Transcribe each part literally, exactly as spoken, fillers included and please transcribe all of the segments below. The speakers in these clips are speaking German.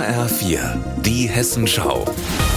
R vier, die Hessenschau.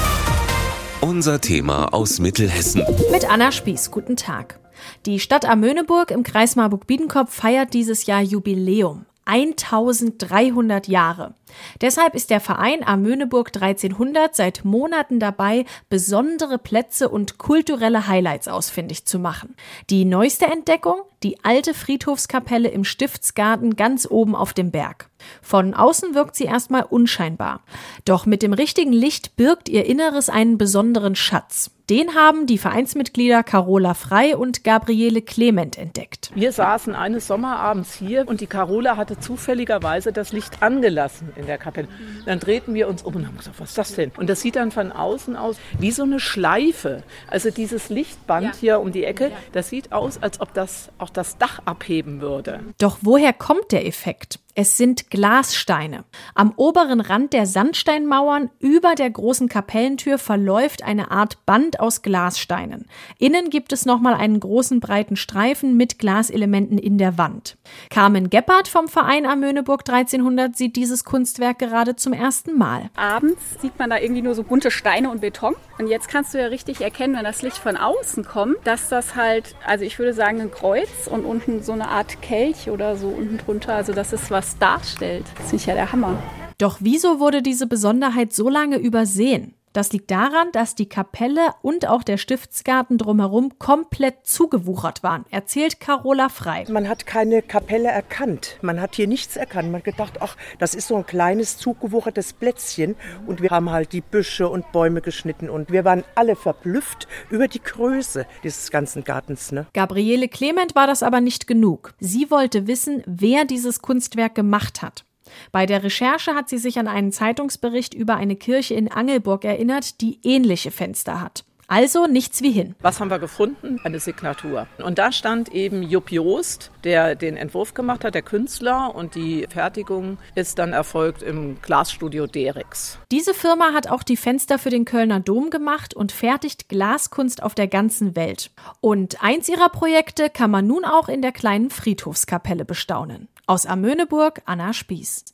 Unser Thema aus Mittelhessen. Mit Anna Spieß, guten Tag. Die Stadt Amöneburg im Kreis Marburg-Biedenkopf feiert dieses Jahr Jubiläum. eintausenddreihundert Jahre. Deshalb ist der Verein Amöneburg dreizehnhundert seit Monaten dabei, besondere Plätze und kulturelle Highlights ausfindig zu machen. Die neueste Entdeckung? Die alte Friedhofskapelle im Stiftsgarten ganz oben auf dem Berg. Von außen wirkt sie erstmal unscheinbar. Doch mit dem richtigen Licht birgt ihr Inneres einen besonderen Schatz. Den haben die Vereinsmitglieder Carola Frei und Gabriele Clement entdeckt. Wir saßen eines Sommerabends hier und die Carola hatte zufälligerweise das Licht angelassen in der Kapelle. Dann drehten wir uns um und haben gesagt, was ist das denn? Und das sieht dann von außen aus wie so eine Schleife. Also dieses Lichtband ja. hier um die Ecke, das sieht aus, als ob das auch das Dach abheben würde. Doch woher kommt der Effekt? Es sind Glassteine. Am oberen Rand der Sandsteinmauern über der großen Kapellentür verläuft eine Art Band aus Glassteinen. Innen gibt es nochmal einen großen breiten Streifen mit Glaselementen in der Wand. Carmen Gebhardt vom Verein Amöneburg dreizehnhundert sieht dieses Kunstwerk gerade zum ersten Mal. Abends sieht man da irgendwie nur so bunte Steine und Beton. Und jetzt kannst du ja richtig erkennen, wenn das Licht von außen kommt, dass das halt, also ich würde sagen ein Kreuz und unten so eine Art Kelch oder so unten drunter. Also das ist was darstellt. Das finde ich ja der Hammer. Doch wieso wurde diese Besonderheit so lange übersehen? Das liegt daran, dass die Kapelle und auch der Stiftsgarten drumherum komplett zugewuchert waren, erzählt Carola Frei. Man hat keine Kapelle erkannt. Man hat hier nichts erkannt. Man hat gedacht, ach, das ist so ein kleines zugewuchertes Plätzchen. Und wir haben halt die Büsche und Bäume geschnitten. Und wir waren alle verblüfft über die Größe dieses ganzen Gartens. Ne? Gabriele Clement war das aber nicht genug. Sie wollte wissen, wer dieses Kunstwerk gemacht hat. Bei der Recherche hat sie sich an einen Zeitungsbericht über eine Kirche in Angelburg erinnert, die ähnliche Fenster hat. Also nichts wie hin. Was haben wir gefunden? Eine Signatur. Und da stand eben Jupp Joost, der den Entwurf gemacht hat, der Künstler. Und die Fertigung ist dann erfolgt im Glasstudio Derix. Diese Firma hat auch die Fenster für den Kölner Dom gemacht und fertigt Glaskunst auf der ganzen Welt. Und eins ihrer Projekte kann man nun auch in der kleinen Friedhofskapelle bestaunen. Aus Amöneburg, Anna Spieß.